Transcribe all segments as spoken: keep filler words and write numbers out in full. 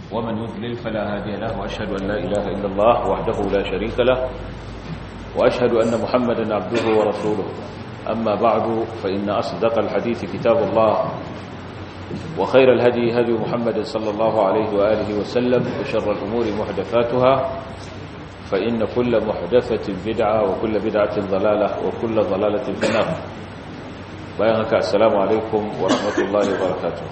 ومن يضلل فلا هادي له وأشهد أن لا إله إلا الله وحده لا شريك له وأشهد أن محمدا عبده ورسوله. أما بعد فإن أصدق الحديث كتاب الله وخير الهدي هدي محمد صلى الله عليه وآله وسلم وشر الأمور محدثاتها فإن كل محدثة بدعة وكل بدعة ضلالة وكل ضلالة في النار. بيانك السلام عليكم ورحمة الله وبركاته.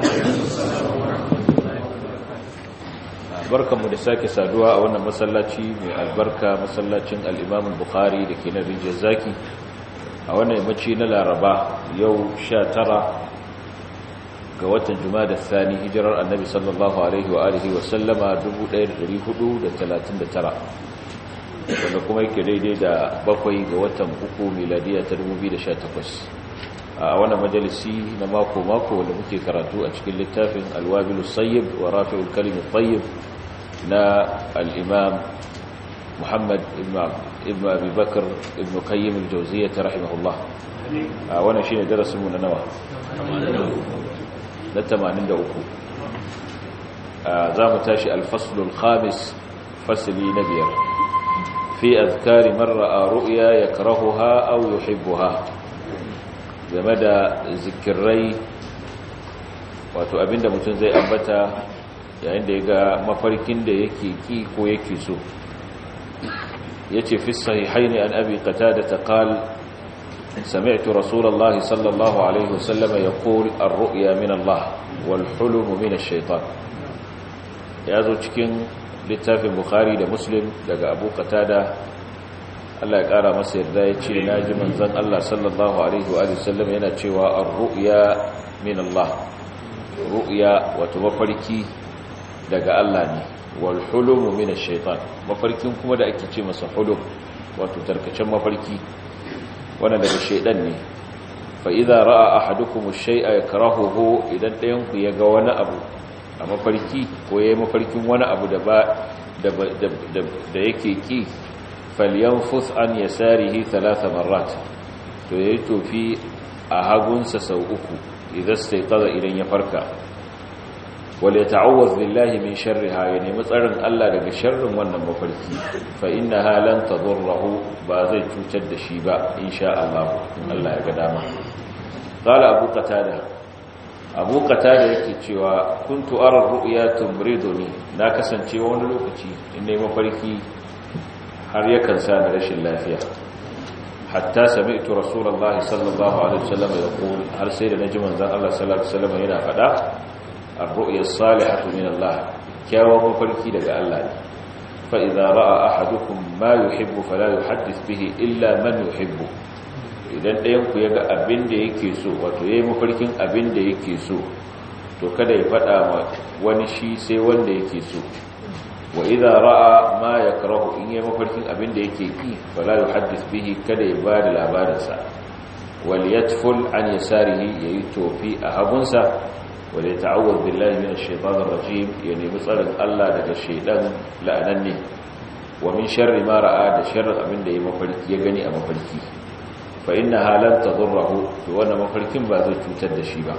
barkanmu da sake saduwa a wannan masallaci mai albarka, masallacin al-Imam al-Bukhari da ke nan Rijiyar Zaki a wannan yammaci na Laraba yau sha tara ga watan Jumada Thani, hijirar Annabi sallallahu alaihi wa alihi wa sallama dubu ɗaya da ɗari hudu da talatin da tara, wanda kuma yake daidai da bakwai ga watan uku miladiya ta dubu biyu da sha takwas. A wannan majalisi na mako-mako wanda muke karatu a cikin littafin Al-Wabilus Sayyib wa Rafi'ul Kalimit Tayyib na al-Imam Muhammad ibn Abi Bakr ibn Qayyim al-Jawziyyah rahimahullah. A wannan shine darasin mu na nawa? na tamanin da uku. Za mu tashi al-faslul khamis, fasli na biyar, fi azkari man ra'a ru'ya yakrahuha aw yuhibbuha, game da zikirai, wato abinda mutum zai ambata yayin da ya ga mafarkin da yake ki ko yake so. yace fi sahihaini an abi qatada qala sami'tu rasulullahi sallallahu alaihi wasallam yaqul ar-ru'ya min Allah wal hulum min ash-shaytan. yazo cikin littafin Bukhari da Muslim daga Abu Qatada, Allah ya kara masa yarda, yace naji manzon Allah sallallahu alaihi wa sallam yana cewa ar-ru'ya min Allah, ru'ya wato mafarki daga Allah ne, wal hulum min ash-shaytan, mafarkin kuma da ake ce masa hulum wato tarkacen mafarki, wannan daga shaydan ne. fa idza ra'a ahadukum ash-shay'a yakrahuhu, idan ɗayan ku ya ga wani abu a mafarki ko yayi mafarkin wani abu da ba da da yake ki, falyanfus an yasarihi thalatha marrat, to yayi tofi a hagunsa sau uku idan sai kaza idan ya farka. wal yata'awwaz billahi min sharriha, ya nemi tsarin Allah daga sharrin wannan mafarki, fa innaha lan tadurruhu, ba zai cutar da shi ba insha Allah, in Allah ya ga dama. qala abu qatada, abu qatada yake cewa kuntu ara ru'ya tumriduni, na kasance wani lokaci in nayi mafarki har yakan sa ni rashin lafiya. hatta sami'tu rasulullahi sallallahu alaihi wasallam yaqul, har sai da naji manzon Allah sallallahu alaihi wasallam yana fada ar-ru'ya as-salihatu min Allah, kyawun mafarki daga Allah ne. fa idza ra'a ahadukum ma yuhibbu fala yuhaddith bihi illa man yuhibbu, idan ɗayan ku yaga abin da yake so, wato yayi mafarkin abin da yake so, to kada ya fada ma wani shi sai wanda yake so. wa idza ra'a ma yakrahu, in yayi mafarkin abin da yake ki, fala yuhaddith bihi, kada ya bada labarin sa. wal yatful an yasarihi, yayi tofi a hagunsa. wal yata'awwaz billahi minash shaitanir rajim, ya nemi tsarin Allah daga shaydan la'ananne. wa min sharri ma ra'a, da sharrin abin da yayi mafarki ya gani a mafarki. fa innaha lan tadurruhu, to wannan mafarkin ba zai cutar da shi ba.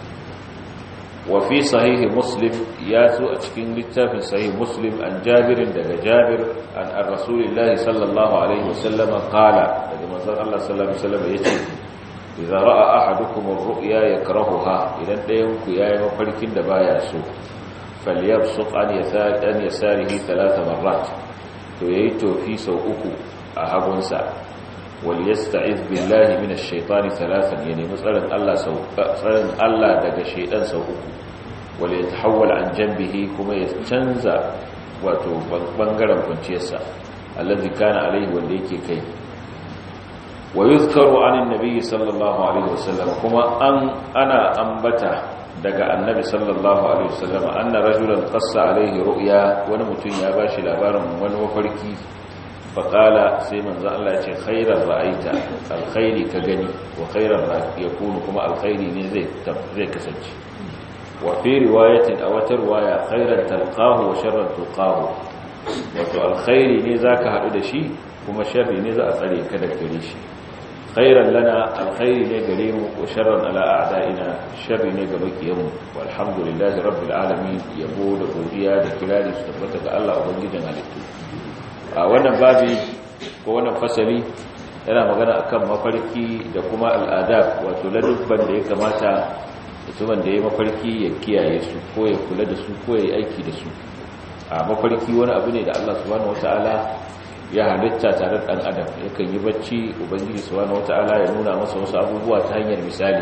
وفي صحيح مسلم، ياسو أتكين للتافن صحيح مسلم عن جابر دقى جابر عن الرسول الله صلى الله عليه وسلم قال، لما صلى الله صلى الله عليه وسلم يتي إذا رأى أحدكم الرؤيا يكرهها، إذا ينكو يا مفلكين دبا ياسو، فليبسط عن يسار أن يساره ثلاث مرات، وييتو في سوءكو أهبنسا، وليستعذ بالله من الشيطان ثلاثا، يعني مسألة الله سوء مسألة الله دقى الشيطان سوءكو، وليتحول عن جنبه، كما يتنزع واتو بنغرم كنتيسا الذي كان عليه والليكي كي. ويذكر عن النبي صلى الله عليه وسلم، كما أن أنا أنبتا دقى النبي صلى الله عليه وسلم أن رجلا قص عليه رؤيا، ونمتن ياباشي لابارم ونوفركي، faƙala sai manzan Allah ya ce khairar ra'aita, alkhairi ka gani, wa khairar ya kunu, kuma alkhairi ne zai kasance. wa fi riwayatin, a wata riwaya, khairar talqahu wa sharrar tulqahu, wato alkhairi ne za ka haɗu da shi, kuma sharri ne za a tsare ka daga gare shi. khairan lana alkhairi ne gare mu wa sharran ala a'da'ina sharri ne ga makiyanmu walhamdulillahi rabbil alamin yabo da godiya da kirari su tabbata ga Allah ubangijin halittu. A wannan babi ko wannan fasali yana magana akan mafarki da kuma al'adab wato ladubban da ya kamata mutumin da ya mafarki ya kiyaye su ko ya kula da su ko ya yi aiki da su. A mafarki wani abu ne da Allah subhanahu wataala ya halitta tare da ɗan adam, yakan yi bacci ubangiji subhanahu wataala ya nuna masa wasu abubuwa ta hanyar misali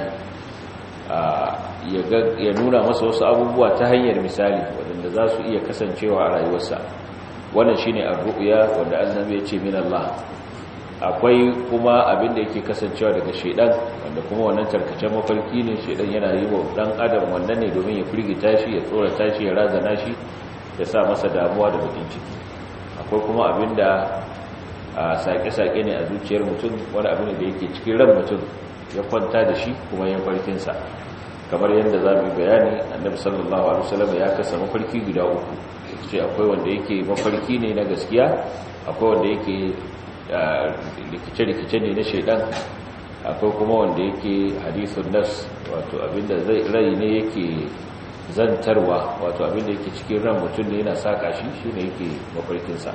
ya nuna masa wasu abubuwa ta hanyar misali waɗanda za su iya kasancewa a rayuwarsa. Wannan shine ar-ru'ya wanda annabi ya ce min Allah. Akwai kuma abin da yake kasancewa daga shedan wanda kuma wannan tarkacen mafarki ne, shedan yana yi wa dan adam wannan ne domin ya firgita shi, ya tsorata shi, ya razana shi, ya sa masa damuwa da bakin ciki. Akwai kuma abin da sake-sake ne a zuciyar mutum, wani abin da yake cikin ran mutum ya kwanta da shi kuma ya farkinsa, kamar yadda za mu bayani. Annabi sallallahu alaihi wasallam ya kasa mafarki guda uku, ce akwai wanda yake mafarki ne na gaskiya, akwai wanda yake rikice-rikice ne na shaidan, akwai kuma wanda yake hadithun nas, wato abinda zai rai ne yake zantarwa, wato abinda yake cikin ran mutum ne yana saka shi shine yake mafarkinsa.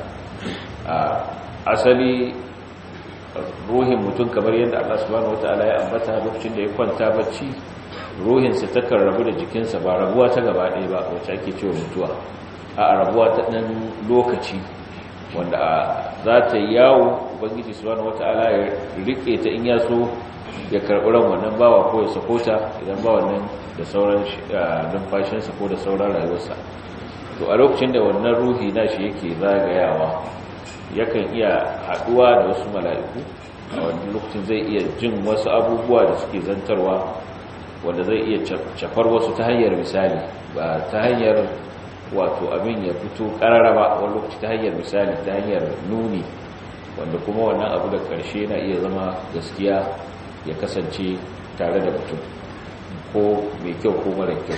Asali ruhin mutum kamar yadda Allah subhanahu wataala ya ambata lokacin da ya kwanta bacci, ruhinsa takan rabu da jikinsa, ba rabuwa ta gaba ɗaya ba wacce ake cewa mutuwa, a rabuwa ta ɗan lokaci wanda za ta yi yawo. Ubangiji subhanahu wataala ya rike ta in ya so ya karɓi ran wannan bawa ko ya sako ta idan bawan nan da sauran numfashinsa ko da sauran rayuwarsa. To a lokacin da wannan ruhi nashi yake zagayawa, yakan iya haɗuwa da wasu mala'iku. A wannan lokacin zai iya jin wasu abubuwa da suke zantarwa wanda zai iya cafar wasu ta hanyar misali, ba ta hanyar wato abin ya fito ƙarara ba, wani lokaci ta hanyar misali, ta hanyar nuni, wanda kuma wannan abu da ƙarshe na iya zama gaskiya ya kasance tare da mutum, ko mai kyau ko mara kyau.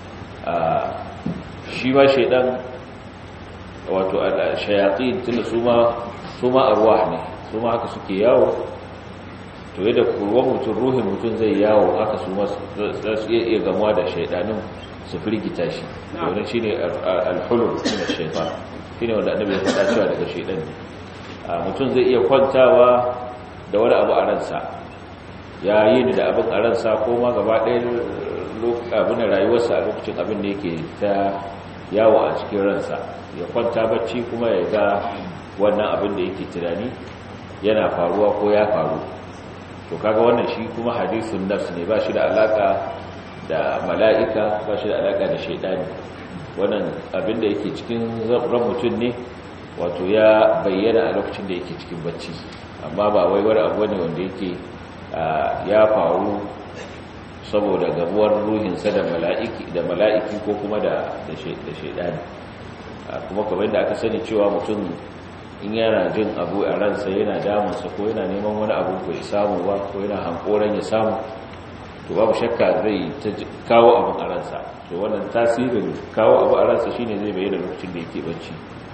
Shi ma shaidan wato shayatin tunda su ma arwah ne, su ma haka suke yawo. To yadda kurwan mutum, ruhin mutum zai yawo, haka su ma za su iya gamuwa da shaidanin su firgita shi. Wannan shine al-hulul min ash-shaytan, shine wanda annabi ya faɗa cewa daga shaidan ne. Mutum zai iya kwantawa da wani abu a ransa, ya yi da abin a ransa, ko ma gaba ɗaya abin da rayuwarsa a lokacin abin da yake ta yawo a cikin ransa, ya kwanta bacci kuma ya ga wannan abin da yake tunani yana faruwa ko ya faru. To kaga wannan shi kuma hadithun nafs ne, ba shi da alaka da mala'ika, ba shi da alaka da shaidani. Wannan abin da yake cikin ran mutum ne, wato ya bayyana a lokacin da yake cikin bacci, amma ba wai wani abu ne wanda yake ya faru saboda gabuwar ruhinsa da mala'iki da mala'iki ko kuma da da shaidani. Kuma kamar da aka sani cewa mutum in yana jin abu a ransa yana damunsa, ko yana neman wani abu bai samu ba, ko yana hankoran ya samu, to babu shakka zai kawo abin a ransa. To wannan tasirin kawo abu a ransa shine zai bayyana lokacin da yake bacci.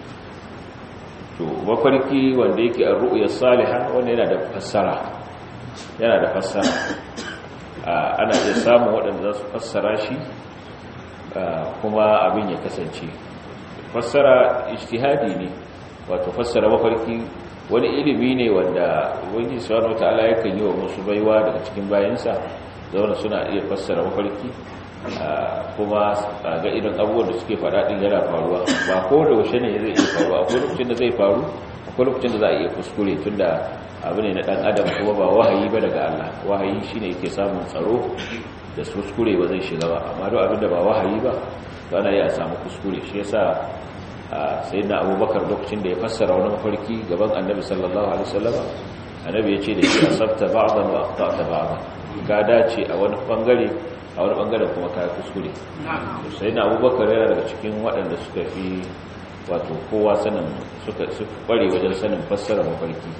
To mafarki wanda yake a ru'ya salihah, wanda yana da fassara, yana da fassara. Ana iya samun waɗanda za su fassara shi kuma abin ya kasance. Fassara ijtihadi ne, wato fassara mafarki wani ilimi ne wanda wani subhanahu wataala yakan yi wa musu baiwa daga cikin bayansa, zauna suna iya fassara mafarki kuma ga irin abubuwan da suke faɗa din yana faruwa. Ba ko da washe ne zai iya faruwa, akwai lokacin da zai faru, akwai lokacin da za a iya kuskure, tunda abu ne na ɗan adam kuma ba wahayi ba daga Allah. Wahayi shine yake samun tsaro da kuskure ba zai shiga ba, amma duk abin da ba wahayi ba to ana iya samu kuskure. Shi yasa sayyidina Abubakar lokacin da ya fassara wani mafarki gaban Annabi sallallahu alaihi wasallam, Annabi ya ce da shi asabta ba'dan wa aqta'ta ba'dan, ka dace a wani bangare, a wani bangaren kuma ka kuskure. Sayyidina Abubakar yana daga cikin waɗanda suka fi wato kowa sanin suka kware wajen sanin fassara mafarki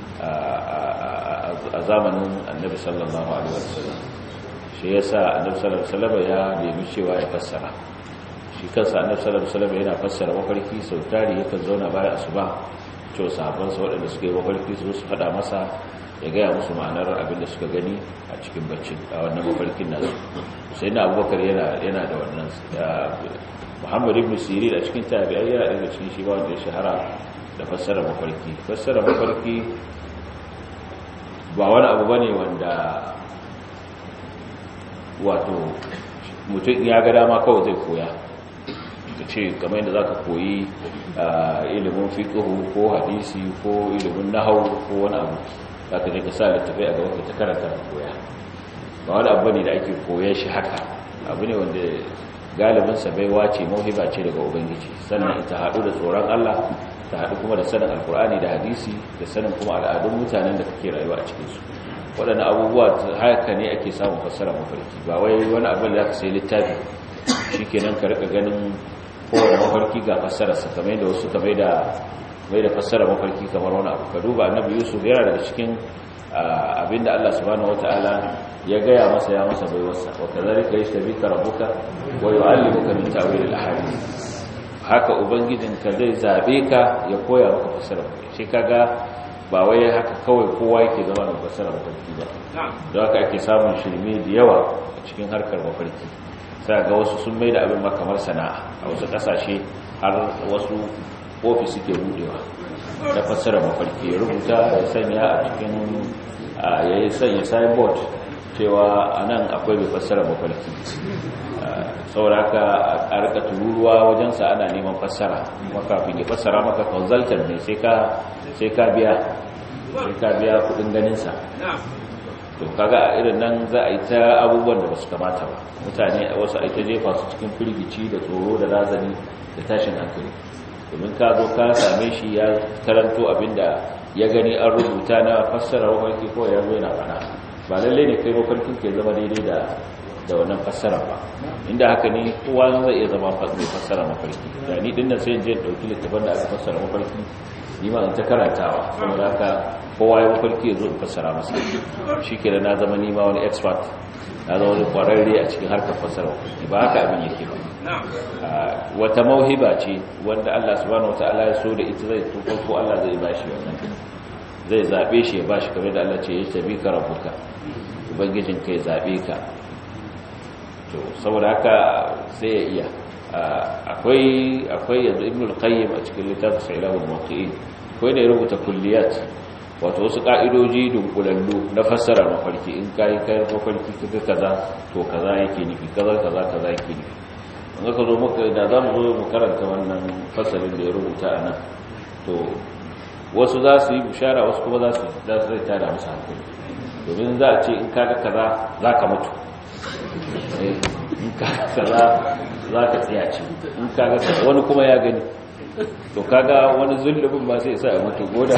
a zamanin Annabi sallallahu alaihi wasallam. Shi yasa Annabi sallallahu alaihi wasallam ya nemi cewa ya fassara. Shi kansa Annabi sallallahu alaihi wasallam yana fassara mafarki sau tari, yakan zauna bayan asuba cewa sahabbansa waɗanda suka yi mafarki su su faɗa masa ya gaya musu ma'anar abin da suka gani a cikin baccin a wannan mafarkin nasu. sai na abubakar yana yana da wannan Muhammad ibn Sirin a cikin tabi'ai yana daga cikin shi ba wanda ya shahara da fassara mafarki fassara mafarki ba wani abu bane wanda wato mutum ya ga dama kawai zai koya ka ce kamar yadda za ka koyi ilimin fiƙihu ko hadisi ko ilimin nahau ko wani abu za ka je ka sa littafai a gaban ka ta karanta ka koya ba wani abu ne da ake koya shi haka abu ne wanda galibinsa baiwa ce mauhiba ce daga ubangiji sannan ita haɗu da tsoron Allah ta haɗu kuma da sanin alkur'ani da hadisi da sanin kuma al'adun mutanen da kake rayuwa a cikinsu waɗannan abubuwa haka ne ake samun fassara mafarki ba wai wani abin da ka sai littafi shi kenan ka rika ganin kowane mafarki ga fassararsa kamar yadda wasu kamar da mai da fassara mafarki kamar wani abu ka duba annabi yusuf yana daga cikin abinda Allah subhanahu wataala ya gaya masa ya masa baiwarsa wa kazalika yashtabika rabbuka wa yu'allimuka min ta'wil al-ahadith haka ubangijinka zai zabe ka ya koya maka fassara shi kaga ba wai haka kawai kowa yake zama da fassara mafarki ba don haka ake samun shirme da yawa a cikin harkar mafarki sai ga wasu sun mai da abin makamar sana'a a wasu kasashe har wasu ofis suke budewa da fassara mafarki ya rubuta ya sanya a cikin ya yi sanya signboard cewa a nan akwai mai fassara mafarki sauraka a rika tururuwa wajensa ana neman fassara makafin ya fassara maka consultant ne sai ka biya sai ka biya kudin ganinsa to kaga irin nan za a yi ta abubuwan da basu kamata ba mutane wasu a ta jefa su cikin firgici da tsoro da razani da tashin hankali domin ka zo ka same shi ya karanto abinda ya gani an rubuta na fassara mafarki ko ya zo yana fada ba lallai ne kai mafarkin ke zama daidai da da wannan fassara ba inda haka ne kowa zai iya zama mai fassara mafarki da ni dinnan sai in je dauki littafin da aka fassara mafarki ni ma in ta karantawa saboda haka kowa ya mafarki ya zo in fassara masa shi ke da na zama ni ma wani expert na zama wani kwararre a cikin harkar fassara mafarki ba haka abin yake ba wata mauhiba ce wanda Allah subhanahu wataala ya so da ita zai tukar ko Allah zai bashi wannan zai zabe shi ya bashi kamar da Allah ce ya tabi ka rabbuka ubangijin kai zabe ka to saboda haka sai ya iya akwai akwai yanzu Ibn al-Qayyim a cikin littafin Sailahul Muwaqqi'in akwai da ya rubuta kulliyat wato wasu ka'idoji dunkulallu na fassara mafarki in kai kai mafarki kaga kaza to kaza yake nufi kaza kaza kaza yake nufi in ka zo muka da zamu zo mu karanta wannan fasalin da ya rubuta anan to wasu za su yi bishara wasu kuma za su za su zai tada musu hankali domin za a ce in kaga kaza za ka mutu in kaga kaza za ka tsiyace in kaga kaza wani kuma ya gani to kaga wani zullubin ba sai sa ya mutu goda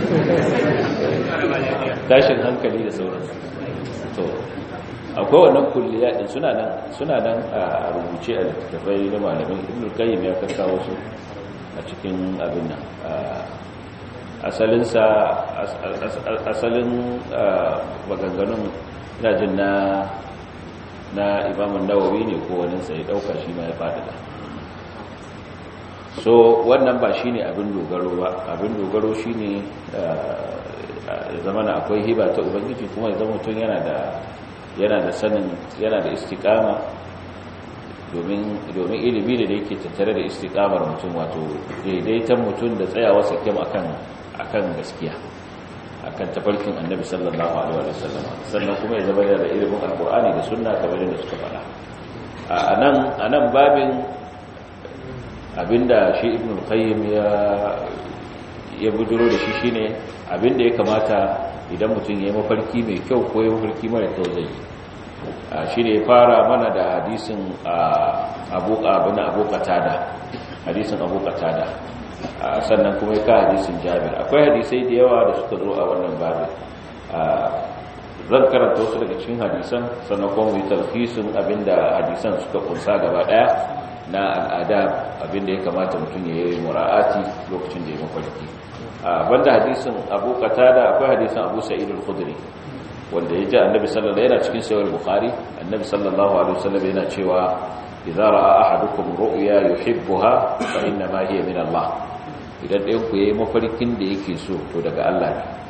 tashin hankali da sauransu to akwai wannan kulliya din suna nan suna nan a rubuce a littattafai na malamin Ibn Qayyim ya kawo su a cikin abin nan asalin sa asalin maganganun ina jin na na Imam Nawawi ne ko wani sai dauka shi ma ya fada so wannan ba shine abin dogaro ba abin dogaro shine zamana akwai hiba ta ubangiji kuma ya zama mutum yana da yana da sanin yana da istiqama domin domin ilimi ne da yake tattare da istiqamar mutum wato daidaitan mutum da tsayawa sakin akan akan gaskiya akan tafarkin annabi sallallahu alaihi wasallam sannan kuma ya zama da ilimin alqur'ani da sunna kamar yadda suka faɗa anan anan babin abinda shi ibn al-qayyim ya ya bujuro da shi shine abinda ya kamata idan mutum ya yi mafarki mai kyau ko ya mafarki mara kyau zai shi ne fara mana da hadisin abu abin abu qatada hadisin abu qatada sannan kuma ya ka hadisin jabir akwai hadisai da yawa da suka zo a wannan babin zan karanta wasu daga cikin hadisan sannan kuma mu yi talhisin abinda hadisan suka kunsa gaba daya na al'ada abinda ya kamata mutum ya yi mura'ati lokacin da ya mafarki banda hadisin abu qatada akwai hadisin abu sa'id al-khudri wanda ya ji annabi sallallahu alaihi wasallam yana cikin sahih al-bukhari annabi sallallahu alaihi wasallam yana cewa idza ra'a ahadukum ru'ya yuhibbuha fa inna ma hiya min Allah idan ɗayan ku yayi mafarkin da yake so to daga Allah ne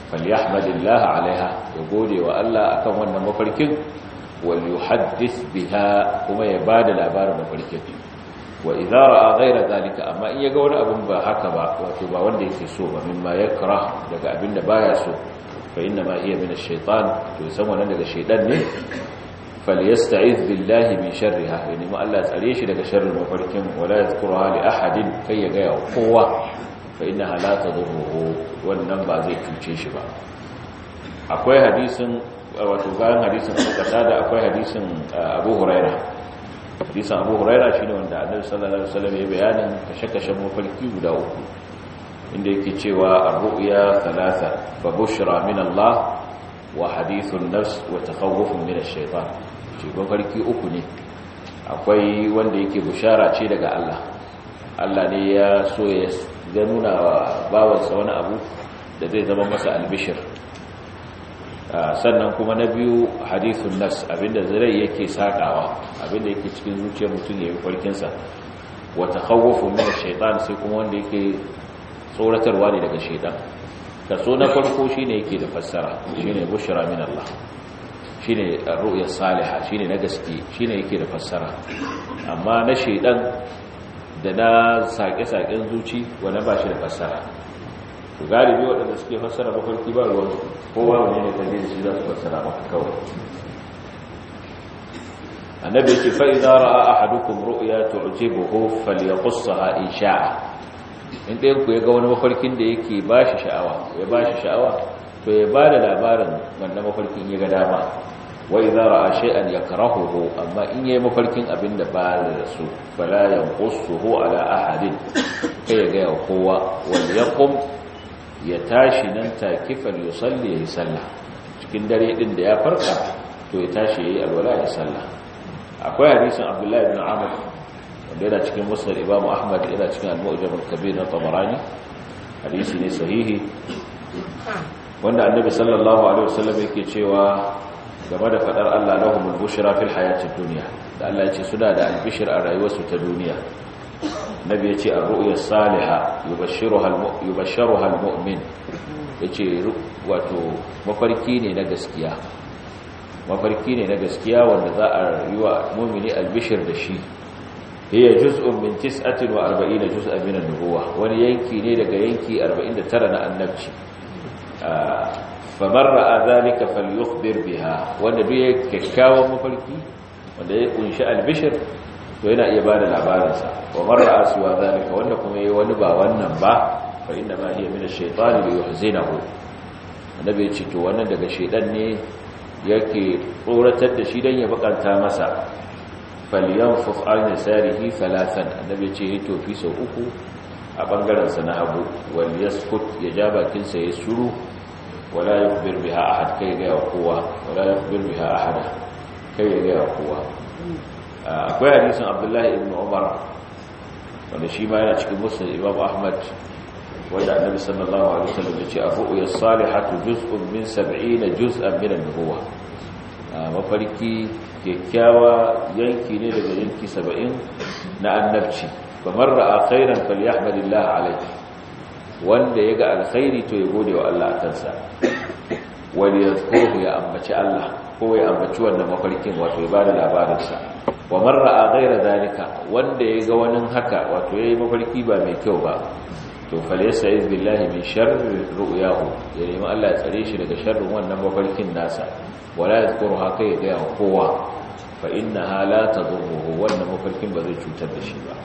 falyahmadillah alaiha ya gode wa Allah akan wannan mafarkin wal yuhaddith biha kuma ya bada labarin mafarkin wa idza ra'a ghayra zalika amma in yaga wani abun ba haka ba wato ba wanda yake so ba mimma yakrah daga abinda baya so fa inna ma hiya min ash-shaytan to san wannan daga shaytan ne falyasta'iz billahi min sharriha yani ma Allah tsare shi daga sharrin mafarkin wala yadhkurha li ahadin kai ya ga kowa fa innaha la tadurruhu wannan ba zai cuce shi ba akwai hadisin wato bayan hadisin Abu Qatada akwai hadisin Abu Hurairah hadisin Abu Hurairah shine wanda Annabi sallallahu alaihi wasallam ya bayanin kashe-kashen mafarki guda uku inda yake cewa ar-ru'ya thalatha fa bushra min Allah wa hadithun nafs wa takhawufun min ash-shaytan shi mafarki uku ne akwai wanda yake bushara ce daga Allah Allah ne ya so ya ga nuna wa bawansa wani abu da zai zama masa albishir sannan kuma na biyu hadithun nas abinda zai yake sakawa abinda yake cikin zuciyar mutum ya yi farkinsa wa takhawufu min ash-shaytan sai kuma wanda yake tsoratarwa ne daga shaytan kaso na farko shine yake da fassara shine bushra min Allah shine ar-ru'ya salihah shine na gaske shine yake da fassara amma na shaytan da na sake-saken zuci wanda ba shi da fassara to galibi waɗanda suke fassara mafarki ba ruwan kowa wani ne kaje da shi za su fassara maka kawai annabi yake fa idza ra'a ahadukum ru'ya tu'jibuhu falyaqussaha in sha'a in dai ku ya ga wani mafarkin da yake ba shi sha'awa ya ba shi sha'awa to ya ba da labarin wannan mafarkin ya ga dama wa idza ra'a shay'an yakrahuhu amma in yayi mafarkin abinda ba da su fala yanqussuhu ala ahadin kai ga kowa wal yaqum ya tashi nan take fal yusalli yayi sallah cikin dare din da ya farka to ya tashi yayi alwala ya sallah akwai hadisin Abdullah ibn Amr wanda yana cikin Musnad Imam Ahmad yana cikin Al-Mu'jam al-Kabir na Tabarani hadisi ne sahihi wanda Annabi sallallahu alaihi wasallam yake cewa game da fadar Allah lahumul bushra fil hayatid dunya da Allah ya ce suna da albishir a rayuwarsu ta duniya nabi ya ce ar-ru'ya salihah yubashshiruha yubashshiruha al-mu'min yace wato mafarki ne na gaskiya mafarki ne na gaskiya wanda za a yi wa mu'mini albishir da shi hiya juz'un min tis'atin wa arba'ina juz'an min an-nubuwah wani yanki ne daga yanki arba'in da tara na annabci famar ra'a zalika falyukhbir biha wanda duk ya kyakkyawan mafarki wanda ya kunshi albishir to yana iya bada labarin sa wa mar ra'a siwa zalika wanda kuma yayi wani ba wannan ba fa inna ma hiya min ash-shaytan li yuhzinahu annabi ya ce to wannan daga shaydan ne yake tsoratar da shi dan ya bakanta masa falyanfuf an yasarihi thalathan annabi ya ce to fi sau uku a bangaren sa na hagu wal yaskut ya ja bakin sa ya shuru wala yukhbir biha ahad kai ga kowa wala yukhbir biha ahada kai ga kowa akwai hadisin Abdullah ibn Umar wanda shi ma yana cikin Musnad Imam Ahmad wanda Annabi sallallahu alaihi wasallam ya ce ar-ru'ya as-salihatu juz'un min sab'ina juz'an min an-nubuwah mafarki kyakkyawa yanki ne daga yanki saba'in na annabci kamar ra'a khairan falyahmadillah alayhi wanda ya ga alkhairi to ya gode wa Allah akansa wani ya tsoro ya ambaci Allah ko ya ambaci wannan mafarkin wato ya bada labarinsa wa marra a gaira zalika wanda ya ga wani haka wato ya yi mafarki ba mai kyau ba to falyasta'iz billahi min sharri ru'yahu ya nemi Allah ya tsare shi daga sharrin wannan mafarkin nasa wala yadhkuru haka ya ga kowa fa innaha la tadurruhu wannan mafarkin ba zai cutar da shi ba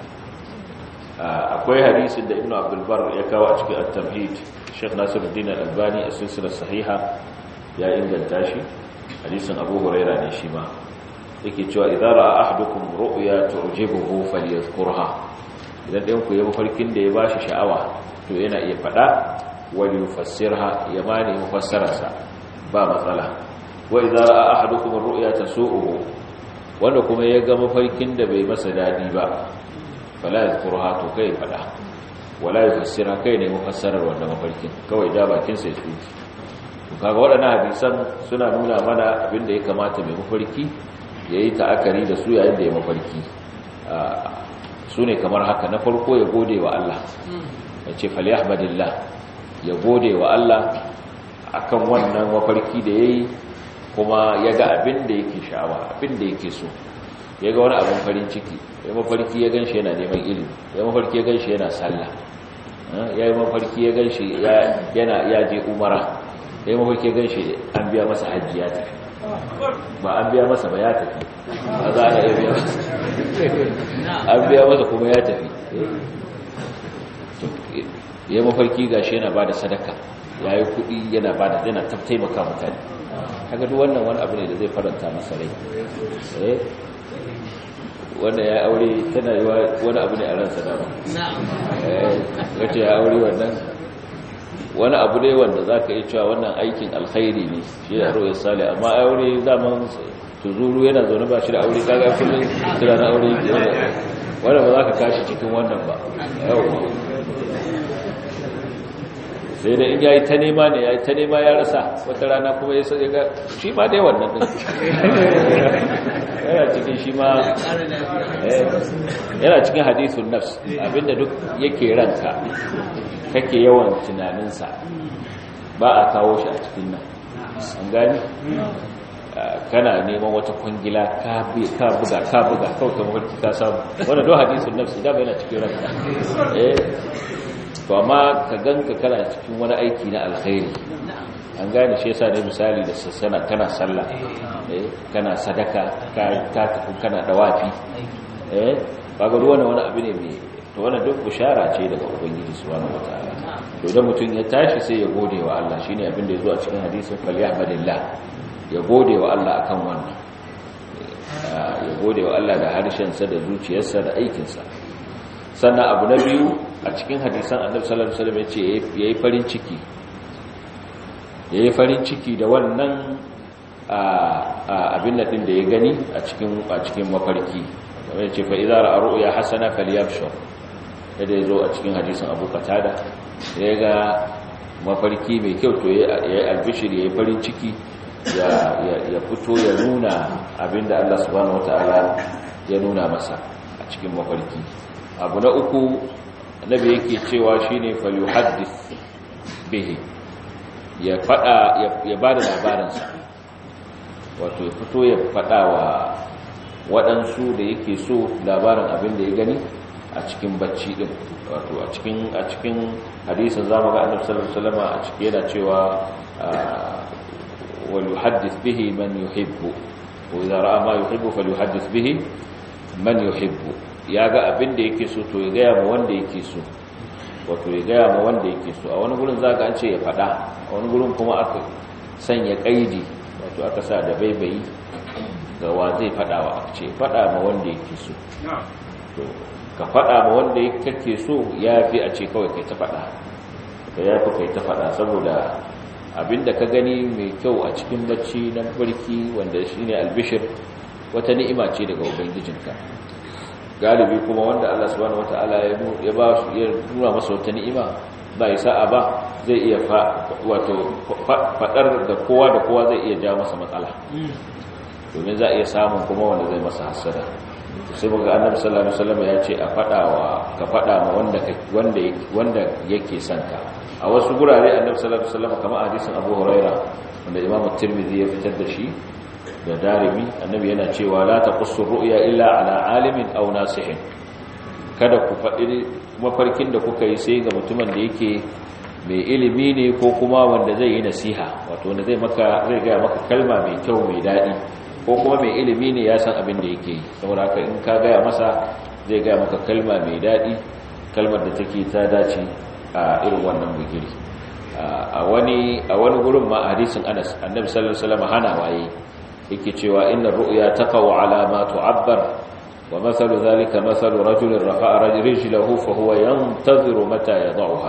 akwai hadisin da Ibn Abdul Barr ya kawo a cikin At-Tamhid Sheikh Nasiruddin Al-Albani a silsilar sahiha ya inganta shi hadisin Abu Hurairah ne shi ma yake cewa idza ra'a ahadukum ru'ya tu'jibuhu falyadhkurha idan ɗayan ku yayi mafarkin da ya bashi sha'awa to yana iya fada wa yufassirha ya mani mufassararsa ba matsala wa idza ra'a ahadukum ru'ya tasu'uhu wanda kuma ya ga mafarkin da bai masa dadi ba fala yadhkurha to kai fada wala yufassira kai ne mufassarar wannan mafarkin kawai da bakin sa ya tsuki to kaga wadannan hadisan suna nuna mana abinda ya kamata mai mafarki yayi ta'akari da su yayin da ya mafarki su ne kamar haka na farko ya gode wa Allah yace falyahmadillah ya gode wa Allah akan wannan mafarki da yayi kuma ya ga abin da yake sha'awa abin da yake so ya ga wani abin farin ciki ya mafarki ya ganshi yana neman ilimi ya mafarki ya ganshi yana sallah ya yi mafarki ya ganshi yana ya je umara ya yi mafarki ya ganshi an biya masa hajji ya tafi ba an biya masa ba ya tafi a za a biya masa an biya masa kuma ya tafi ya yi mafarki gashi yana ba da sadaka ya yi kuɗi yana ba da yana taimaka mutane kaga duk wannan wani abu ne da zai faranta masa rai eh wanda ya aure tana yi wani abu ne a ransa da ba eh wace ya aure wannan wani abu ne wanda zaka iya cewa wannan aikin alkhairi ne shi da ruwa salih amma aure zaman tuzuru yana zaune ba shi da aure kaga kullun kira na aure wanda ba za ka kashi cikin wannan ba yawa sai da in yayi ta nema ne yayi ta nema ya rasa wata rana kuma ya sai ga shi ma dai wannan din yana cikin shi ma yana cikin hadithun nafs abinda duk yake ranka kake yawan tunaninsa ba a kawo shi a cikin nan an gani kana neman wata kwangila ka buga ka buga kawai kamar ka samu wannan duk hadithun nafs da yana cikin ranka eh to amma ka ganka kana cikin wani aiki na alkhairi an gane shi yasa ne misali da sassana kana sallah eh kana sadaka ka tafi kana dawafi eh kaga ruwan wani abu ne mai to wannan duk bushara ce daga ubangiji subhanahu wataala to idan mutum ya tashi sai ya gode wa Allah shine abin da yazo a cikin hadisin falyahmadillah ya gode wa Allah akan wannan ya gode wa Allah da harshen sa da zuciyarsa da aikin sa sannan abu na biyu a cikin hadisan annabi sallallahu alaihi wasallam yace yayi farin ciki yayi farin ciki da wannan abin nan din da ya gani a cikin a cikin mafarki kamar yace fa idza ra'a ru'ya hasana falyabshur da yazo a cikin hadisin Abu Qatada ya ga mafarki mai kyau to yayi albishir yayi farin ciki ya ya fito ya nuna abinda Allah subhanahu wataala ya nuna masa a cikin mafarki abu na uku annabi yake cewa shine falyuhaddith bihi ya fada ya bada labarin sa wato ya fito ya fada wa waɗansu da yake so labarin abin da ya gani a cikin bacci din wato a cikin a cikin hadisin zamu ga annabi sallallahu alaihi wasallam a cikin yana cewa wal yuhaddith bihi man yuhibbu wa idza ra'a ma yuhibbu falyuhaddith bihi man yuhibbu ya ga abin da yake so to ya gaya ma wanda yake so wato ya gaya ma wanda yake so a wani gurin zaka an ce ya fada a wani gurin kuma aka sanya kaidi wato aka sa da baibayi ga wa zai fada wa ce fada ma wanda yake so to ka fada ma wanda yake so yafi a ce kawai kai ta fada da yafi kai ta fada saboda abinda ka gani mai kyau a cikin bacci na farki wanda shine albishir wata ni'ima ce daga ubangijinka galibi kuma wanda Allah subhanahu wataala ya ba su ya nuna masa wata ni'ima ba ya sa'a ba zai iya fa wato fadar da kowa da kowa zai iya ja masa matsala domin za a iya samun kuma wanda zai masa hasada sai muga annabi sallallahu alaihi wasallam ya ce a fada wa ka fada ma wanda wanda wanda yake son ka a wasu gurare annabi sallallahu alaihi wasallam kamar hadisin Abu Huraira wanda Imam Tirmidhi ya fitar da shi da darimi annabi yana cewa la taqussu ru'ya illa ala alimin aw nasihin kada ku faɗi mafarkin da kuka yi sai ga mutumin da yake mai ilimi ne ko kuma wanda zai yi nasiha wato wanda zai maka zai ga maka kalma mai kyau mai dadi ko kuma mai ilimi ne ya san abin da yake yi saboda haka in ka ga masa zai ga maka kalma mai dadi kalmar da take ta dace a irin wannan bigiri a wani a wani gurin ma hadisin Anas annabi sallallahu alaihi wasallam hana waye yake cewa inna ru'ya taqaw ala ma tu'abbar wa mathalu dhalika mathalu rajulin rafa'a rijlahu fa huwa yantaziru mata yad'uha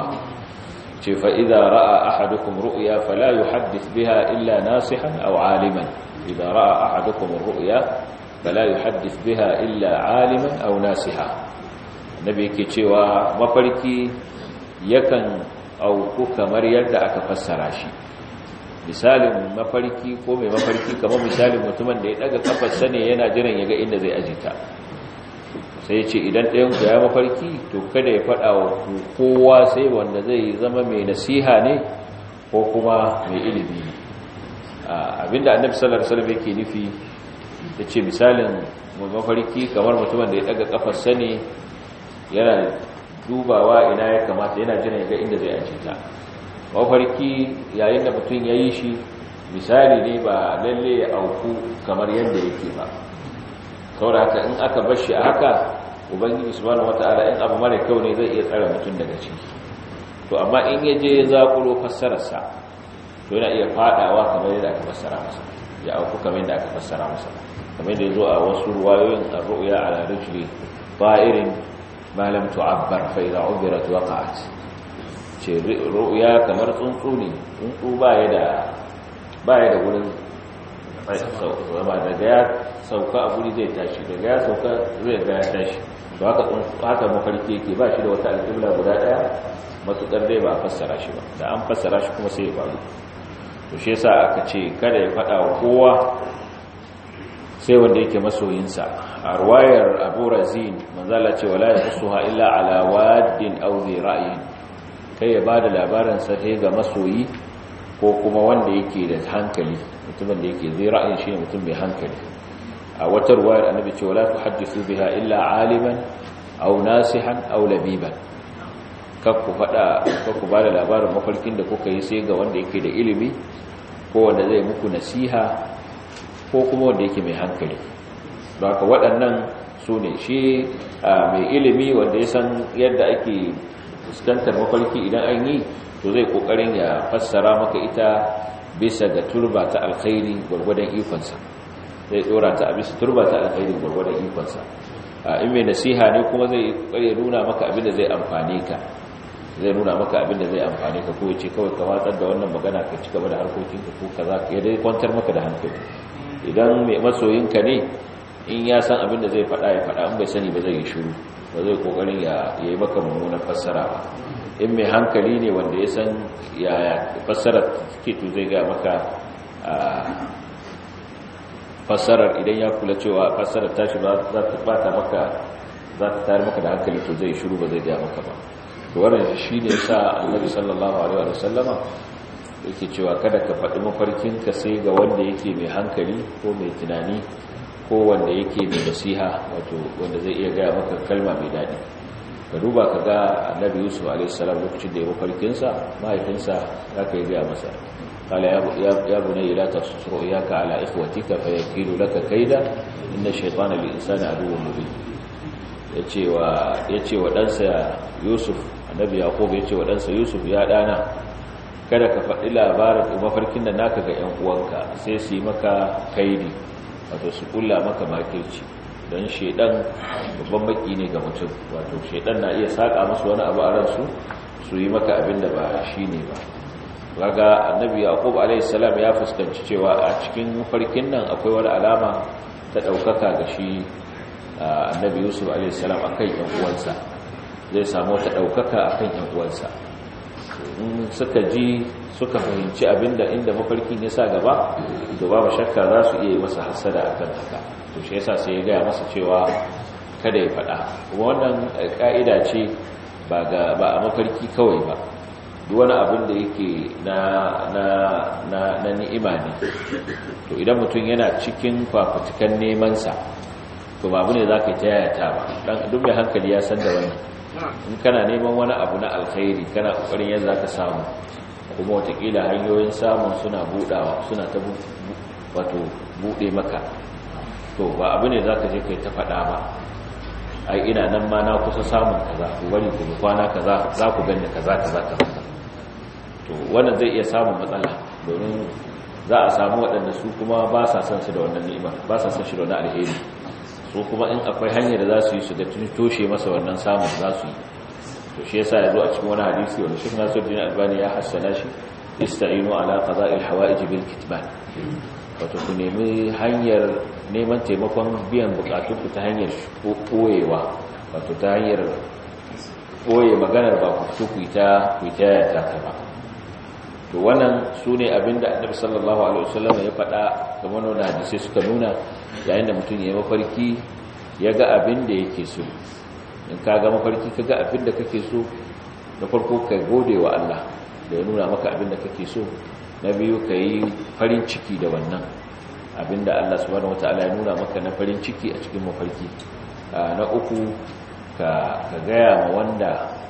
ce fa idha ra'a ahadukum ru'ya fala yuhaddith biha illa nasihan aw 'aliman idha ra'a ahadukum ru'ya fala yuhaddith biha illa 'aliman aw nasiha nabi yake cewa mafarki yakan auku kamar yadda aka fassara shi misalin mafarki ko mai mafarki kamar misalin mutumin da ya daga kafarsa ne yana jiran ya ga inda zai ajita sai ce idan ɗayan ku ya mafarki to kada ya faɗa wa kowa sai wanda zai zama mai nasiha ne ko kuma mai ilimi ne. Abinda annabi sallallahu alaihi wasallam yake nufi yace misalin mafarki kamar mutumin da ya daga kafar sani yana dubawa ina ya kamata, yana jira ga inda zai aje ta. Mafarki yayin da mutum yayi shi misali ne ba lalle ya auku kamar yanda yake ba, saboda haka in aka bar shi a haka ubangiji subhanahu wataala in abu mara kyau ne zai iya tsara mutum daga ciki. To amma in yaje ya zakulo fassararsa to yana iya fadawa kamar yadda aka fassara masa, ya auku kamar yadda aka fassara masa, kamar yadda yazo a wasu ruwayoyin ar-ru'ya ala rijli ta'irin ma lam tu'abbar fa idha 'ubirat waqa'at. Ce ru'ya kamar tsuntsu ne, tsuntsu baya da baya da wurin zama, daga ya sauka a guri zai tashi, daga ya sauka zai ga ya tashi. To haka haka mafarki yake, ba shi da wata alƙibla guda daya matukar dai ba a fassara shi ba, da an fassara shi kuma sai ya faru. To shi yasa aka ce kada ya faɗa wa kowa sai wanda yake masoyinsa. A ruwayar Abu Razin manzala ce wala yaqsuha illa ala waddin aw dhi ra'yin, kai ya bada labarin sa sai ga masoyi ko kuma wanda yake da hankali, mutumin da yake zai ra'ayin shi mutum mai hankali. A wata ruwayar annabi ce wala tuhaddithu biha illa aliman aw nasihan aw labiban, kakku fada kakku bada labarin mafarkin da kuka yi sai ga wanda yake da ilimi ko wanda zai muku nasiha ko kuma wanda yake mai hankali. Don haka waɗannan su ne shi mai ilimi wanda ya san yadda ake fuskantar mafarki idan an yi, to zai kokarin ya fassara maka ita bisa ga turba ta alkhairi gurgurdan ikonsa, zai dora ta a bisa turba ta alkhairi gurgurdan ikonsa. In mai nasiha ne kuma zai kokari nuna maka abin da zai amfane ka, zai nuna maka abin da zai amfane ka, ko yace kawai ka watsar da wannan magana ka ci gaba da harkokinka ko kaza, ya dai kwantar maka da hankali. Idan mai masoyinka ne, in ya san abin da zai faɗa ya faɗa, in bai sani ba zai yi shiru, ba zai kokarin ya yi maka mummunan fassara ba. In mai hankali ne wanda ya san yaya fassara take, to zai ga maka fassarar idan ya kula cewa fassarar tashi ba za ta bata maka, za ta tayar maka da hankali, to zai shiru ba zai ga maka ba. To wannan shine yasa Annabi sallallahu alaihi wa sallama yake cewa kada ka faɗi mafarkinka sai ga wanda yake mai hankali ko mai tunani ko wanda yake mai nasiha, wato wanda zai iya gaya maka kalma mai daɗi. Ka duba ka ga Annabi Yusuf alaihi salam lokacin da ya mafarkinsa, mahaifinsa haka ya gaya masa, qala ya bunayya la taqsus ru'yaka ala ikhwatika fayakilu laka kayda inna ash-shaytana lil insani aduwwun mubin. yace wa yace wa ɗansa Yusuf, Annabi Yaqub yace wa ɗansa Yusuf, ya dana kada ka faɗi labarin mafarkin da naka ga ƴan uwanka sai su yi maka kaidi, wato su kulla maka makirci, don shedan babban baki ne ga mutum, wato shedan na iya saka musu wani abu a ransu su yi maka abin da ba shi ne ba. Kaga Annabi Yaqub alayhi salam ya fuskanci cewa a cikin mafarkin nan akwai wani alama ta daukaka ga shi Annabi Yusuf alayhi salam akan ƴan uwansa, zai samu ta daukaka akan ƴan uwansa. In suka ji suka fahimci abinda inda mafarkin ya sa gaba, to babu shakka za su iya masa hasada akan haka. To shi yasa sai ya gaya masa cewa kada ya faɗa. Kuma wannan ka'ida ce ba ga ba a mafarki kawai ba, duk wani abin da yake na na na na ni'ima ne. To idan mutum yana cikin fafutukan neman sa, to babu ne zaka yi tayata ba. Dan duk mai hankali ya san da wannan. In kana neman wani abu na alkhairi, kana kokarin yadda zaka samu, kuma watakila hanyoyin samun suna budawa, suna ta wato bude maka, to ba abu ne zaka je kai ta fada ba, ai ina nan ma na kusa samun kaza, ku bari ku kwana kaza za ku ganni kaza kaza kaza. To wannan zai iya samun matsala, domin za a samu waɗanda su kuma ba sa son su da wannan ni'ima, ba sa son shi da wannan alheri, su kuma in akwai hanyar da za su yi su ga toshe masa wannan samun za su yi. To shi yasa yazo a cikin wani hadisi wanda Sheikh Nasiruddin Albani ya hassana shi, ista'inu ala qada'il hawa'ij bil kitman, wato ku nemi hanyar neman taimakon biyan bukatun ku ta hanyar koyewa, wato ta hanyar koye maganar ba ku ku ta ku ta ta ta ba. To wannan sune abinda Annabi sallallahu alaihi wasallam ya faɗa, kamar wannan hadisi suka nuna, yayin da mutum ya yi mafarki ya ga abin da yake so. In ka ga mafarki ka ga abin da kake so, da farko ka gode wa Allah, da ya nuna maka abin da kake so. Na biyu ka yi farin ciki da wannan abin da Allah subhanahu wataala ya nuna maka na farin ciki a cikin mafarki. Na uku ka gaya ma wanda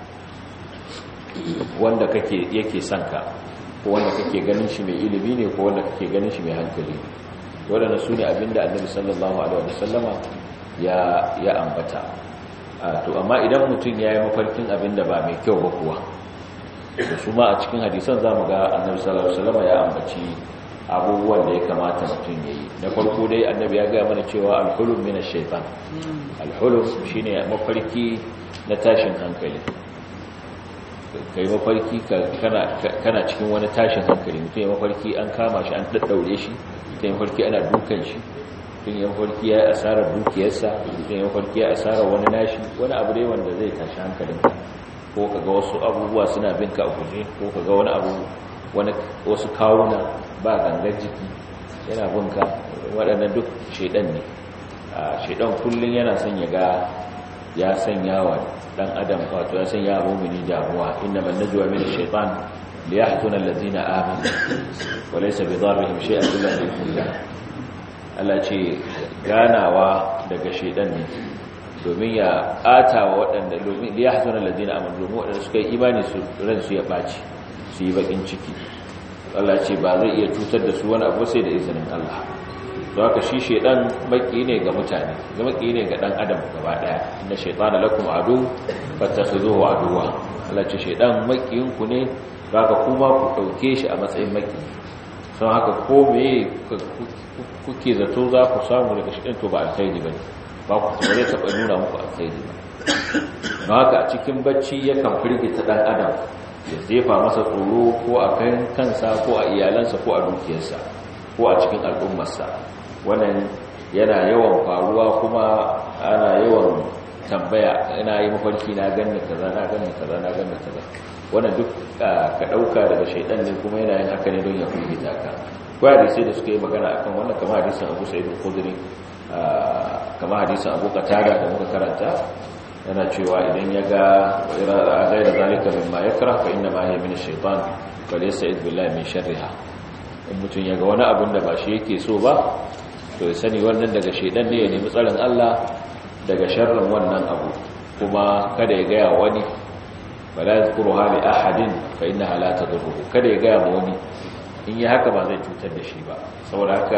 wanda kake yake son ka, ko wanda kake ganin shi mai ilimi ne, ko wanda kake ganin shi mai hankali. Waɗannan su ne abin da Annabi sallallahu alaihi wasallama ya ya ambata. To amma idan mutum ya yi mafarkin abin da ba mai kyau ba kuwa, da su ma a cikin hadisan za mu ga Annabi sallallahu alaihi wasallama ya ambaci abubuwan da ya kamata mutum ya yi. Na farko dai Annabi ya gaya mana cewa al-hulum min ash-shaytan. Al-hulum shine mafarki na tashin hankali. Kai mafarki kana kana cikin wani tashin hankali, mutum ya mafarki an kama shi an daddaure shi, mutum ya mafarki ana dukan shi, mutum ya mafarki ya asarar dukiyarsa, mutum ya mafarki ya asarar wani nashi, wani abu dai wanda zai tashi hankalinka, ko kaga wasu abubuwa suna binka a guje, ko kaga wani abu wani wasu kawuna ba gangar jiki yana binka. Waɗannan duk shedan ne. Shedan kullun yana son ya ga ya sanya wa dan adam, wato ya sanya mu'mini damuwa. Innamal najwa min ash-shaytan liyahzuna allazina amanu wa laysa bidarrihim shay'an illa bi'idhnillah. Allah ce ganawa daga shedan ne domin ya ata wa waɗanda, domin liyahzuna allazina amanu, domin waɗanda suka yi imani su ran su ya baci, su yi bakin ciki. Allah ce ba zai iya cutar da su wani abu sai da izinin Allah. Don haka shi shedan maki ne ga mutane, ga maki ne ga dan adam gaba daya. Inna shaytana lakum adu fattakhizuhu aduwa. Allah ce shedan makiyin ku ne, haka kuma ku dauke shi a matsayin maki. Don haka ko me kuke zato za ku samu daga shedan to ba alkhairi bane, ba ku bare ta nuna muku alkhairi ba. Don haka a cikin bacci yakan firgita dan adam, ya zefa masa tsoro ko a kan kansa, ko a iyalansa, ko a dukiyarsa, ko a cikin al'ummarsa. Wannan yana yawan faruwa, kuma ana yawan tambaya, ina yi mafarki na ganni kaza na ganni kaza na ganni kaza. Wannan duk ka dauka daga shaytan ne, kuma yana yin haka ne don ya firgita ka. Ko hadisi da suka yi magana akan wannan, kamar hadisin Abu Sa'id al-Khudri, kamar hadisin Abu Qatada da muka karanta, yana cewa idan ya ga ira gaira zalika mimma yakrah fa inna ma hiya min ash-shaytan falyasta'id billahi min sharriha. In mutun ya ga wani abin da ba shi yake so ba, to ya sani wannan daga shaytan ne, ya nemi tsarin Allah daga sharrin wannan abu, kuma kada ya ga wani, wala yazkuruha li ahadin fa innaha la tadurruhu. Kada ya ga wani, in yi haka ba zai cutar da shi ba. Saboda haka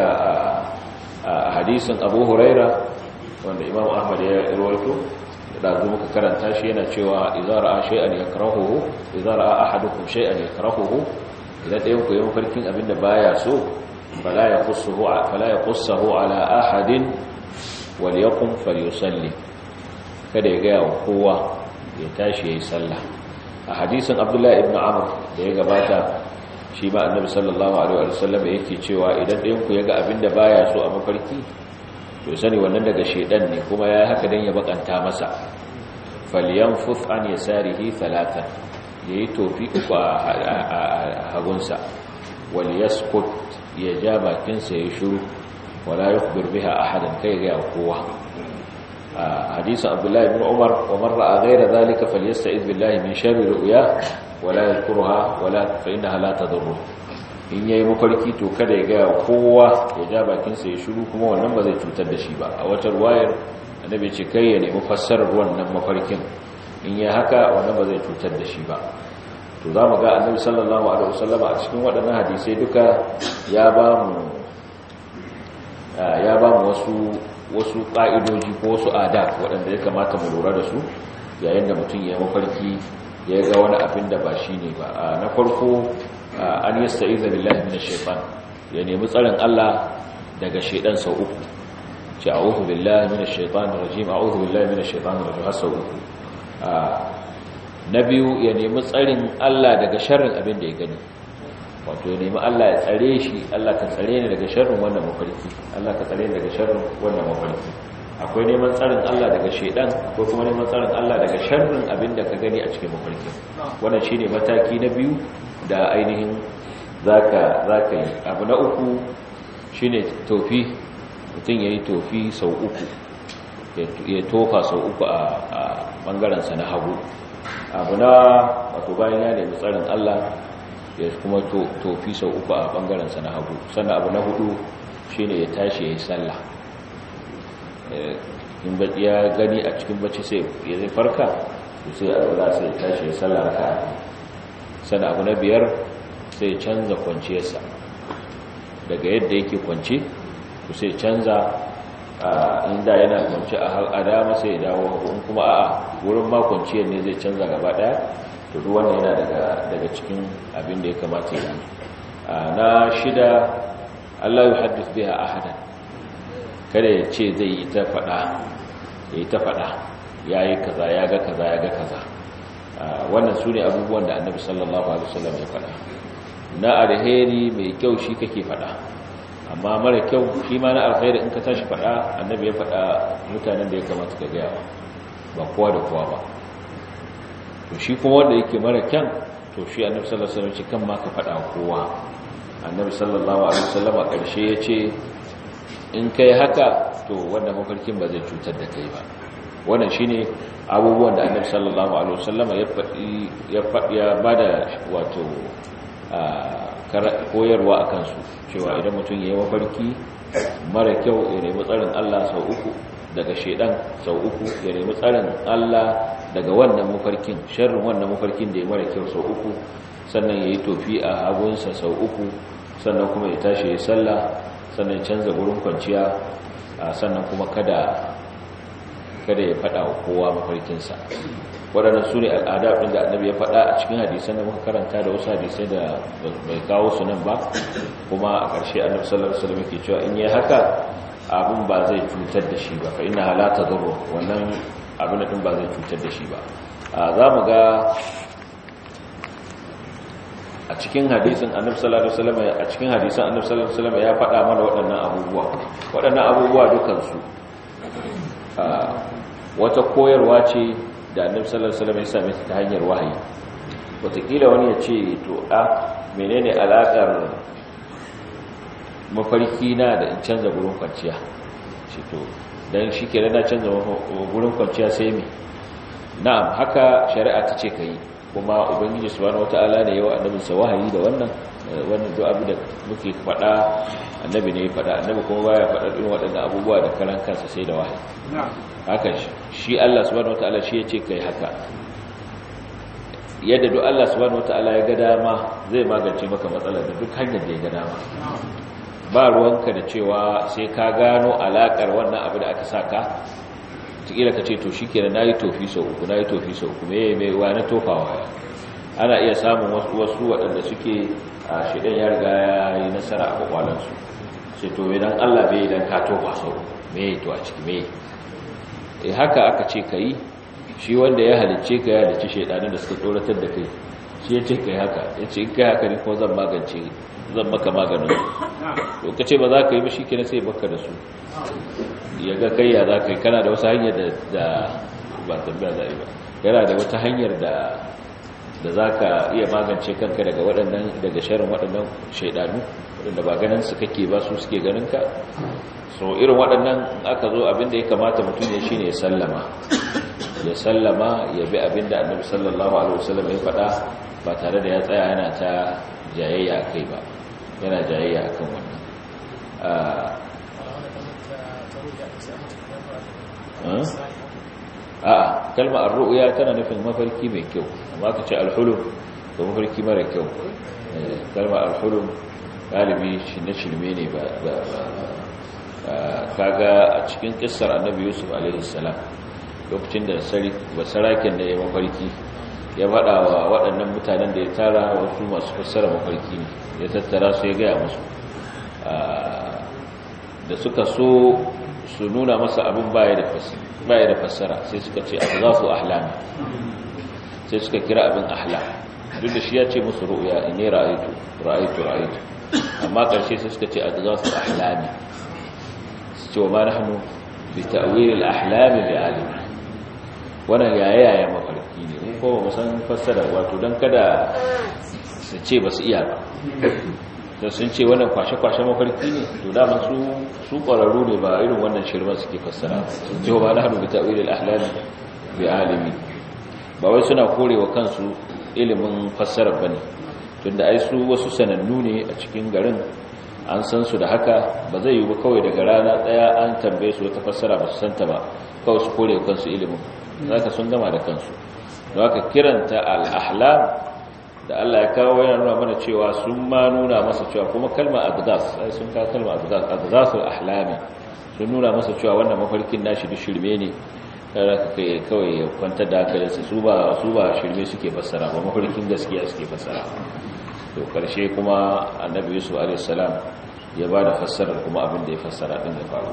a hadisin Abu Huraira wanda Imam Ahmad ya rawaito da zo muka karanta shi, yana cewa idza ra'a shay'an yakrahuhu, idza ra'a ahadukum shay'an yakrahuhu, idan ɗayan ku yi mafarkin abinda baya so, fala yaqussuhu fala yaqussuhu ala ahadin walyaqum falyusalli. Kada ya ga kowa, ya tashi yayi sallah. A hadisin Abdullah ibn Amr da ya gabata, shi ma Annabi sallallahu alaihi wasallam yake cewa idan ɗayan ku ya ga abinda baya so a mafarki, to sani wannan daga shedan ne, kuma ya haka dan ya bakanta masa. Falyanfuth an yasarihi thalathan, yayi tofi uku a hagunsa. Wal yaskut, ya ja bakin sa ya shiru. Wala yukhbir biha ahadan, kai ga kowa. Hadisin Abdullah ibn Umar, wa man ra'a ghayra dhalika falyasta'iz billahi min sharri ru'ya wala yadhkurha wala fa innaha la tadurru. In yayi mafarki to kada ya ga kowa, ya ja bakin sa ya shiru, kuma wannan ba zai cutar da shi ba. A wata riwayar Annabi ce kai ya nemi fassarar wannan mafarkin, in yayi haka wannan ba zai cutar da shi ba. To zamu ga Annabi sallallahu alaihi wasallam a cikin waɗannan hadisi duka ya ba mu ya ba mu wasu wasu ka'idoji ko wasu adab waɗanda ya kamata mu lura da su yayin da mutum ya mafarki ya ga wani abin da ba shine ba. Na farko, an yasta'iza billahi minash shaitan, ya nemi tsarin Allah daga shaitan sau uku. Ce a'udhu billahi minash shaitanir rajim, a'udhu billahi minash shaitanir rajim sau uku. Na biyu, ya nemi tsarin Allah daga sharrin abin da ya gani. Wato ya nemi Allah ya tsare shi, Allah ka tsare ni daga sharrin wannan mafarki, Allah ka tsare ni daga sharrin wannan mafarki. Akwai neman tsarin Allah daga shaitan, akwai kuma neman tsarin Allah daga sharrin abin da ka gani a cikin mafarki. Wannan shine mataki na biyu da ainihin zaka zaka yi. Abu na uku shine tofi, mutum yayi tofi sau uku, ya tofa sau uku a bangaren sa na hagu. Abu na wato bayan ya nemi tsarin Allah ya kuma tofi sau uku a bangaren sa na hagu. Sannan abu na hudu shine ya tashi ya yi sallah. In ya gani a cikin bacci sai ya zai farka sai a wala sai ya tashi ya sallah raka'a. Sannan abu na biyar sai ya canza kwanciyarsa daga yadda yake kwance to sai canza inda yana kwance a dama sai ya dawo, in kuma a wurin ma kwanciyar ne zai canza gaba daya. to duk wannan yana daga daga cikin abin da ya kamata ya yi. Na shida, Allah ya haddith biha ahadan, kada ya ce zai yi ta fada ya yi ta fada yayi kaza ya ga kaza ya ga kaza. Wannan sune abubuwan da Annabi sallallahu alaihi wasallam ya fada. Na alheri mai kyau shi kake fada, amma mara kyau shi ma na alheri in ka tashi fada Annabi ya fada mutanen da ya kamata ka ga yawa ba kowa da kowa ba. to shi kuma wanda yake mara kyan to shi Annabi sallallahu alaihi wasallam kan ma ka fada kowa. Annabi sallallahu alaihi wasallam a ƙarshe yace in kai haka to wannan mafarkin ba zai cutar da kai ba. Wannan shine abubuwan da Annabi sallallahu alaihi wasallam ya faɗi ya faɗi ya bada wato koyarwa akan su, cewa idan mutum yayi mafarki mara kyau ya nemi tsarin Allah sau uku daga shedan, sau uku ya nemi tsarin Allah daga wannan mafarkin, sharrin wannan mafarkin da ya mara kyau sau uku, sannan yayi tofi a hagunsa sau uku, sannan kuma ya tashi ya sallah, sannan ya canza gurin kwanciya, sannan kuma kada kada ya fada wa kowa mafarkinsa. Waɗannan su ne al'ada ɗin da Annabi ya faɗa a cikin hadisan da muka karanta da wasu hadisai da bai kawo su nan ba. Kuma a ƙarshe Annabi sallallahu alaihi wasallam yake cewa in yi haka abin ba zai cutar da shi ba, fa inna la tadurru, wannan abin din ba zai cutar da shi ba. Za mu ga a cikin hadisin Annabi sallallahu alaihi wasallam a cikin hadisan Annabi sallallahu alaihi wasallam ya faɗa mana waɗannan abubuwa. Waɗannan abubuwa dukan su wata koyarwa ce da Annabi sallallahu alaihi wasallam ya same ta hanyar wahayi. Wataƙila wani ya ce to a menene alaƙar mafarki na da in canza gurin kwanciya? Shi to dan shikenan na canza gurin kwanciya sai me? Na'am, haka shari'a ta ce kai, kuma ubangiji subhanahu wataala ne yawa annabin sa wahayi da wannan wannan duk abin da muke faɗa annabi ne ya faɗa. Annabi kuma baya faɗa irin waɗannan abubuwa da karan kansa sai da wahayi. Haka shi Allah subhanahu wataala shi yace kai haka. Yadda duk Allah subhanahu wataala ya ga dama zai magance maka matsalar da duk hanyar da ya ga dama. Ba ruwanka da cewa sai ka gano alakar wannan abu da aka saka. Tikila ka ce to shikenan nayi tofi sau uku nayi tofi sau uku me me wa na tofawa. Ana iya samun wasu wasu waɗanda suke a shidan ya riga ya yi nasara a kwakwalansu. Sai to idan Allah bai idan ka tofa sau me to a ciki me eh haka aka ce kai. Shi wanda ya halicce ka ya halicce shedanin da suka tsoratar da kai, shi ya ce kai haka, ya ce in kai haka ne kuma zan magance zan maka maganin to kace ba za ka yi ba shikenan sai baka da su ya ga kai ya za ka yi. Kana da wasu hanyar da ba tambaya za a yi ba, kana da wata hanyar da da za ka iya magance kanka daga waɗannan daga sharin waɗannan shaidanu waɗanda ba ganin su kake ba su suke ganin ka. So irin waɗannan aka zo abinda ya kamata mutum ya shine ya sallama ya sallama ya bi abinda Annabi sallallahu alaihi wasallam ya faɗa ba tare da ya tsaya yana ta jayayya kai ba, yana jayayya akan wannan. a'a kalma ar-ru'ya tana nufin mafarki mai kyau, amma kace al-hulum to mafarki mara kyau. Kalma al-hulum galibi shi na shirme ne ba kaga a cikin kissar Annabi Yusuf alaihi salam lokacin da sari basaraken da ya mafarki ya faɗa wa waɗannan mutanen da ya tara wasu masu fassara mafarki ne, ya tattara su ya gaya musu da suka so su nuna masa abin baya da fassara sai suka ce adghafu ahlami, sai suka kira abin ahlam, duk da shi ya ce musu ru'ya inni ra'aytu ra'aytu ra'aytu, amma karshe sai suka ce adghafu ahlami, su ce wa ma nahnu bi ta'wil al-ahlam bi alim. Wannan yaya yaya mafarki ne, in ko ba san fassara wato dan kada su ce ba su iya ba, da sun ce wannan kwashe-kwashe mafarki ne to dama su su ƙwararru ne ba irin wannan shirman suke fassara sun ce ba na hannu bi ta'wil al-ahlam bi alimi, ba wai suna korewa kansu ilimin fassara bane. To tunda ai su wasu sanannu ne a cikin garin an san su da haka ba zai yi ba kawai daga rana daya an tambaye su wata fassara ba su santa ba kawai su kore kansu ilimin zaka sun gama da kansu don haka kiranta al-ahlam da Allah ya kawo yana nuna mana cewa sun ma nuna masa cewa kuma kalmar adghas sai sun kawo kalmar adghas adghasul ahlami sun nuna masa cewa wannan mafarkin nashi duk shirme ne kai kawai ya kwantar da hankalinsa su ba su ba shirme suke fassara ba mafarkin gaskiya suke fassara to karshe kuma annabi yusuf alaihi salam ya ba da fassarar kuma abin da ya fassara din da faru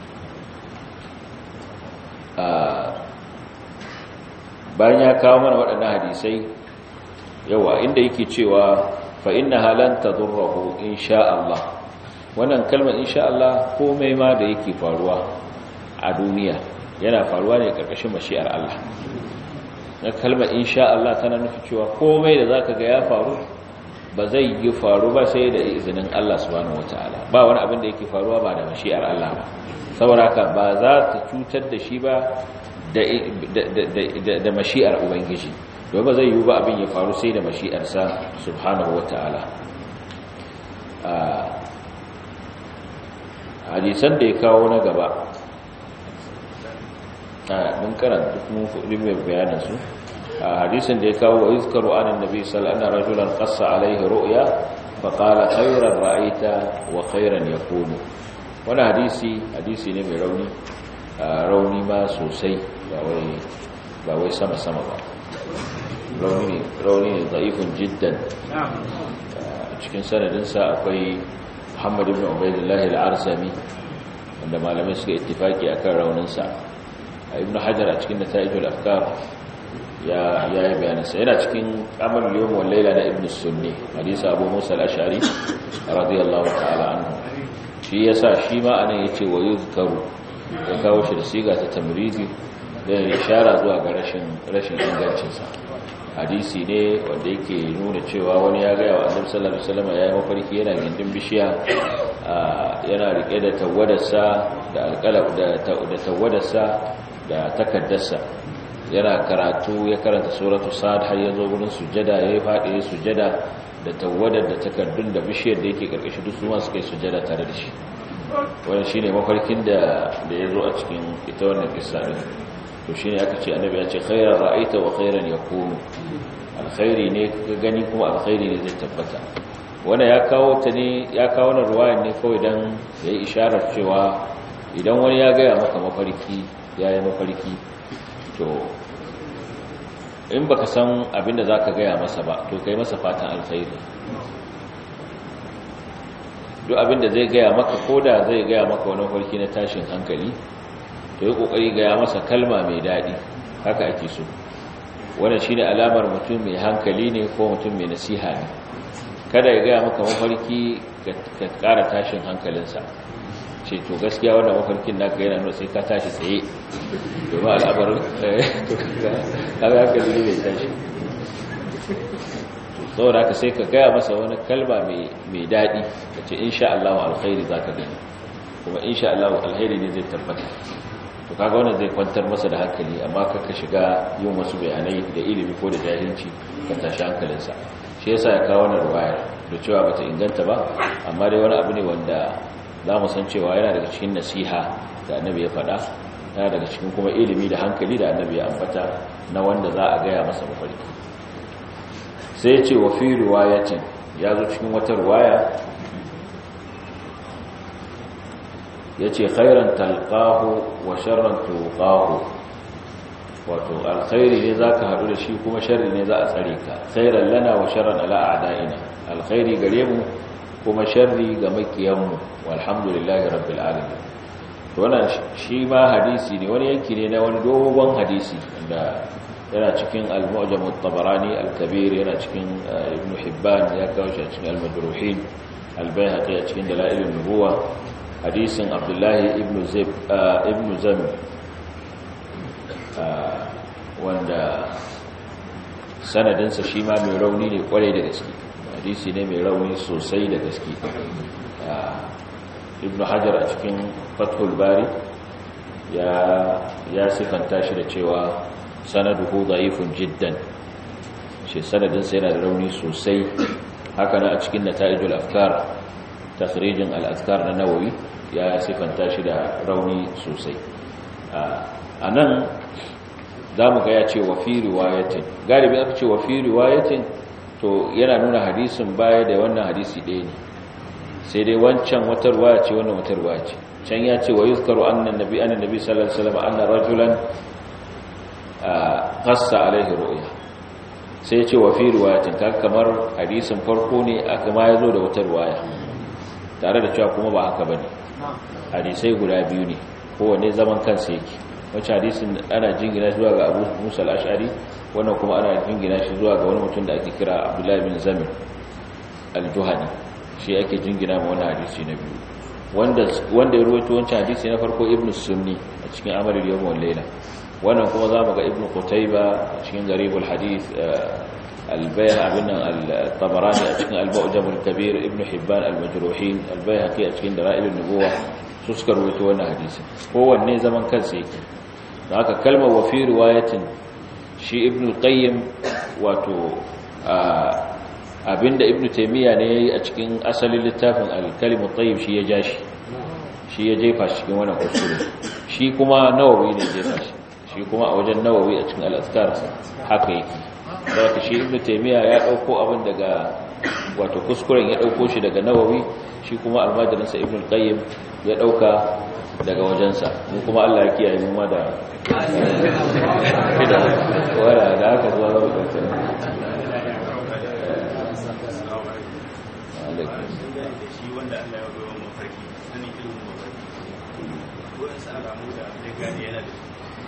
bayan ya kawo mana waɗannan hadisai yawa inda yake cewa fa innaha lan tadurruhu insha Allah wannan kalmar insha Allah komai ma da yake faruwa a duniya yana faruwa ne karkashin mashi'ar Allah na kalmar insha Allah tana nufi cewa komai da zaka ga ya faru ba zai yi faru ba sai da izinin Allah subhanahu wataala ba wani abin da yake faruwa ba da mashi'ar Allah ba saboda haka ba za ta cutar da shi ba da da da mashi'ar ubangiji don ba zai yi ba abin ya faru sai da mashi'arsa subhanahu wataala hadisan da ya kawo na gaba mun karanta mun fuɗi mai bayanan su hadisin da ya kawo wa yuzkaru anan nabi sallallahu alaihi wasallam rajulan qassa alaihi ru'ya fa qala khayran ra'aita wa khayran yakunu wannan hadisi hadisi ne mai rauni rauni ma sosai ba wai ba wai sama sama ba rauni ne rauni ne da'ifun jiddan cikin sanadinsa akwai Muhammad ibn Ubaydillah al-Arsami wanda malamai suka ittifaki akan rauninsa Ibn Hajar a cikin Nata'ijul Afkar ya yayi bayanansa yana cikin Amal al-Yawm wal Layla na Ibn Sunni hadisi Abu Musa al-Ash'ari radiyallahu ta'ala anhu shi yasa shi ma anan yace wa yuzkaru ya kawo shi da siga ta tamrizi da ishara zuwa ga rashin rashin ingancin sa hadisi ne wanda yake nuna cewa wani ya gaya wa annabi sallallahu alaihi wasallam yayin mafarki yana gindin bishiya yana rike da tawadarsa da alqalab da da tawadarsa da takaddarsa yana karatu ya karanta suratu sad har yazo gurin sujada yayi fadi sujada da tawadar da takaddun da bishiyar da yake karkashin duk su ma suka yi sujada tare da shi wannan shine mafarkin da da yazo a cikin ita wannan kissa din to shine aka ce annabi ya ce khairan ra'aita wa khairan yakunu alkhairi ne ka gani kuma alkhairi ne zai tabbata wanda ya kawo ta ne ya kawo na ruwayan ne kawai dan yayi isharar cewa idan wani ya gaya maka mafarki yayi mafarki to in baka san abinda zaka gaya masa ba to kai masa fatan alkhairi duk abinda zai gaya maka koda zai gaya maka wani mafarki na tashin hankali to yi kokari gaya masa kalma mai daɗi haka ake so wannan shine alamar mutum mai hankali ne ko mutum mai nasiha ne kada ya gaya maka mafarki ka ƙara tashin hankalinsa ce to gaskiya wannan mafarkin naka yana nuna sai ka tashi tsaye domin al'amarin kaga hankali ne mai tashi saboda haka sai ka gaya masa wani kalma mai daɗi ka ce insha Allah alkhairi za ka gani kuma insha Allah alkhairi ne zai tabbata to kaga wannan zai kwantar masa da hankali amma kaka shiga yin wasu bayanai da ilimi ko da jahilci ka tashi hankalinsa shi yasa ya kawo wannan ruwayar da cewa bata inganta ba amma dai wani abu ne wanda za mu san cewa yana daga cikin nasiha da annabi ya faɗa yana daga cikin kuma ilimi da hankali da annabi ya ambata na wanda za a gaya masa mafarki sai ya ce wa fi riwayatin ya zo cikin wata riwaya ya ce khairan talqahu wa sharran tuqahu wato alkhairi ne za ka haɗu da shi kuma sharri ne za a tsare ka khairan lana wa sharran ala a'da'ina alkhairi gare mu kuma sharri ga makiyanmu walhamdulillahi rabbil alamin to wannan shi ma hadisi ne wani yanki ne na wani dogon hadisi da yana cikin al-mu'jam at-tabarani al-kabir yana cikin ibn hibban ya kawo shi cikin al-majruhin al-bayhaqi a cikin dalail an-nubuwa hadisin abdullahi ibn zib ibn zam wanda sanadinsa shi ma mai rauni ne kwarai da gaske hadisi ne mai rauni sosai da gaske ibn hajar a cikin fathul bari ya ya sifanta shi da cewa sanaduhu da'ifun jiddan shi sanadinsa yana da rauni sosai haka na a cikin nata'ijul afkar takhrijin al-azkar na Nawawi ya sifanta shi da rauni sosai. a nan zamu ga ya ce wa fi riwayatin, galibi aka ce wa fi riwayatin to yana nuna hadisin baya da wannan hadisi ɗaya ne, sai dai wancan wata riwaya ce wannan wata riwaya ce. Can ya ce wa yuzkaru anna nabi anna nabi sallallahu alaihi wasallam anna rajulan qassa alaihi ru'ya, sai ya ce wa fi riwayatin, kaga kamar hadisin farko ne aka ma yazo da wata riwaya, tare da cewa kuma ba haka bane, hadisai guda biyu ne kowanne zaman kansa yake. Wacce hadisin ana jingina zuwa ga Abu Musa al-Ash'ari, wannan kuma ana jingina shi zuwa ga wani mutum da ake kira Abdullah bin Zamir al-Juhani, shi ake jingina ma wannan hadisi na biyu. wanda wanda ya rawaito wancan hadisi na farko Ibn Sunni a cikin Amal al-Yawm wal Layla, wannan kuma zamu ga Ibn Qutayba a cikin Gharib al-Hadith, al-Bayhaqi bin al-Tabarani a cikin al-Mu'jam al-Kabir, Ibn Hibban al-Majruhin, al-Bayhaqi a cikin Dalail an-Nubuwah, su suka rawaito wannan hadisi. Kowanne zaman kansa yake. Da haka kalmar wa fi riwayatin, shi Ibn al-Qayyim wato abinda Ibn Taymiyyah ne yayi a cikin asalin littafin al-Kalimut Tayyib shi ya ja shi shi ya jefa shi cikin wannan kuskure. Shi kuma Nawawi ne jefa shi shi kuma a wajen Nawawi a cikin al-Azkar haka yake. Saboda shi Ibn Taymiyyah ya dauko abin daga wato kuskuren ya dauko shi daga Nawawi, shi kuma almajirinsa Ibn al-Qayyim ya dauka daga wajensa. Mu kuma Allah ya kiyaye mu ma da wala da haka zuwa ga mutum. Shi wanda Allah ya goyo mafarki sanin ilimin mafarki ko in sa alamu da zai gane yana da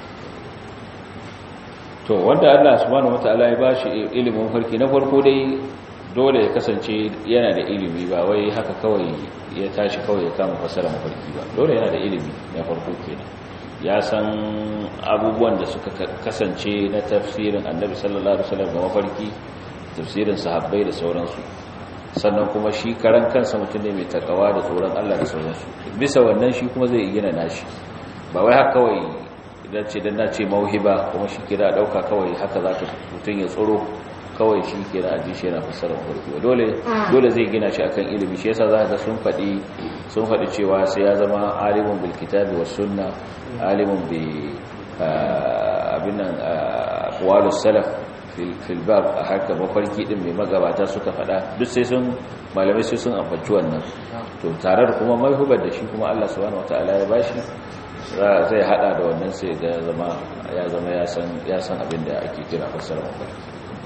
to wanda Allah subhanahu wataala ya bashi ilimin mafarki, na farko dai dole ya kasance yana da ilimi, ba wai haka kawai ya tashi kawai ya kama fasara mafarki ba. Dole yana da ilimi na farko kenan, ya san abubuwan da suka kasance na tafsirin Annabi sallallahu alaihi wasallam ga mafarki, tafsirin sahabbai da sauransu. Sannan kuma shi karan kansa mutum ne mai takawa da tsoron Allah da sauransu. Bisa wannan shi kuma zai gina nashi, ba wai haka kawai idan ce dan nace mauhiba kuma shi kira dauka kawai haka zaka mutum ya tsoro kawai shi kira aji shi yana fassara mafarki ba. Dole dole zai gina shi akan ilimi. Shi yasa zaka ga sun fadi sun fadi cewa sai ya zama alimun bil kitabi was sunna, alimun bi abinan aqwalus salaf fil bab, a haka mafarki din mai magabata suka fada, duk sai sun malamai sai sun ambaci wannan. To tare da kuma maihubar da shi kuma Allah subhanahu wataala ya bashi, zai hada da wannan sai ga zama ya zama ya san ya san abin da ake kira fassara mafarki.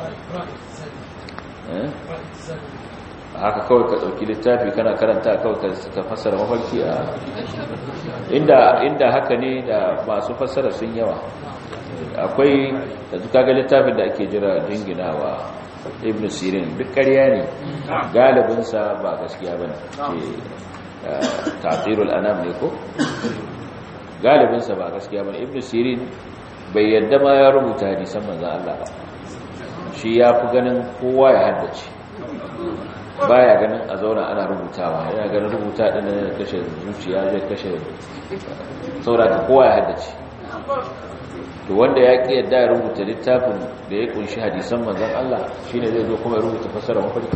eh haka kawai ka dauki littafi kana karanta kawai ka fassara mafarki a inda inda haka ne da masu fassara sun yawa. Akwai da kaga littafin da ake jira jinginawa Ibn Sirin, duk ƙarya ne, galibinsa ba gaskiya bane, ce ta'tirul anam ne ko galibinsa ba gaskiya bane. Ibn Sirin bai yadda ma ya rubuta hadisan manzon Allah ba, shi ya fi ganin kowa ya haddace, baya ganin a zauna ana rubutawa, yana ganin rubuta din da kashe zuciya zai kashe sauraka kowa ya haddace. To wanda ya ki yadda ya rubuta littafin da ya kunshi hadisan manzon Allah shine zai zo kuma ya rubuta fasara mafarki.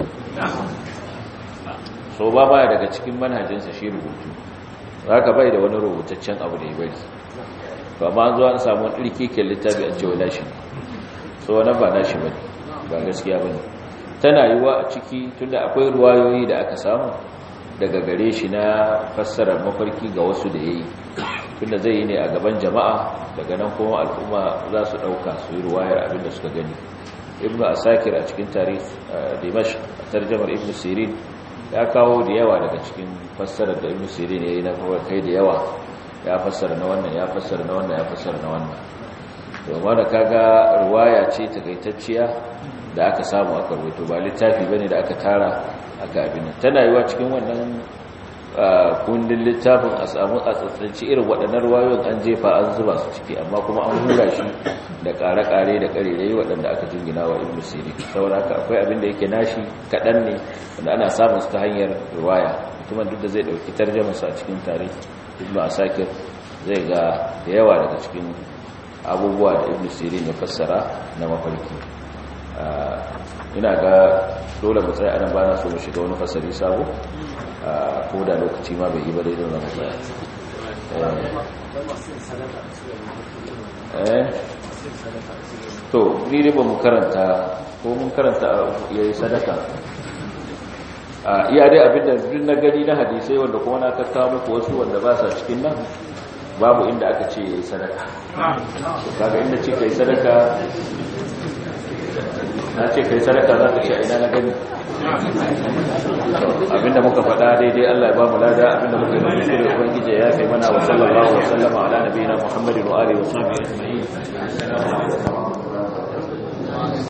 So ba baya daga cikin manhajinsa shi rubutu, haka bai da wani rubutaccen abu da ya bari. Ba ma an zo an samu wani ɗirkikin littafi a cewa lashi, so wannan ba nashi bane, ba gaskiya bane. Tana yiwa a ciki tunda akwai ruwayoyi da aka samu daga gare shi na fassarar mafarki ga wasu da yayi, tunda zai yi ne a gaban jama'a, daga nan kuma al'umma za su dauka su yi ruwayar abin da suka gani. Ibn Asakir a cikin tarikh Dimashq, tarjumar Ibn Sirin, ya kawo da yawa daga cikin fassarar da Ibn Sirin yayi na kai da yawa, ya fassara na wannan ya fassara na wannan ya fassara na wannan. Domin da kaga ruwaya ce takaitacciya da aka samu aka rubuto, ba littafi bane da aka tara aka abin. Tana yiwa cikin wannan kundin littafin a samu a tsatsanci irin waɗannan ruwayoyin an jefa an zuba su ciki, amma kuma an hura shi da ƙare-ƙare da ƙarerai waɗanda aka jingina wa Ibn Sirin. Saboda haka akwai abin da yake nashi kaɗan ne wanda ana samun su ta hanyar ruwaya. Mutumin duk da zai ɗauki tarjamarsa a cikin tarihi Ibn Asakir zai ga da yawa daga cikin abubuwa da Ibn Sirin ya fassara na mafarki. ina ga dole mu tsaya anan bana so mu shiga wani fasali sabo ko da lokaci ma bai yi ba dai don mu tsaya eh to ni ne ba mu karanta ko mun karanta yayi sadaka a iya dai abinda duk na gani na hadisai wanda kuma na kakkawo muku wasu wanda ba sa cikin nan babu inda aka ce yayi sadaka kaga inda ce kai sadaka na ce kai sadaka za ka ce a ina na gani abinda muka faɗa daidai Allah ya ba mu lada abinda muka yi na kuskure ubangiji ya kai mana wa sallallahu wa sallama ala nabiyina Muhammadin wa alihi wa sahbihi ajma'in.